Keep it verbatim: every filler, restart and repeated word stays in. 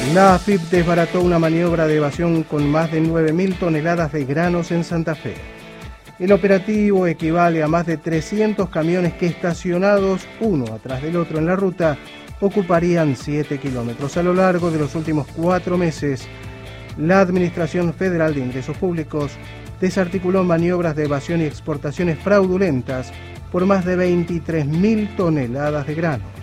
La A F I P desbarató una maniobra de evasión con más de nueve mil toneladas de granos en Santa Fe. El operativo equivale a más de trescientos camiones que, estacionados uno atrás del otro en la ruta, ocuparían siete kilómetros. A lo largo de los últimos cuatro meses, la Administración Federal de Ingresos Públicos desarticuló maniobras de evasión y exportaciones fraudulentas por más de veintitrés mil toneladas de grano.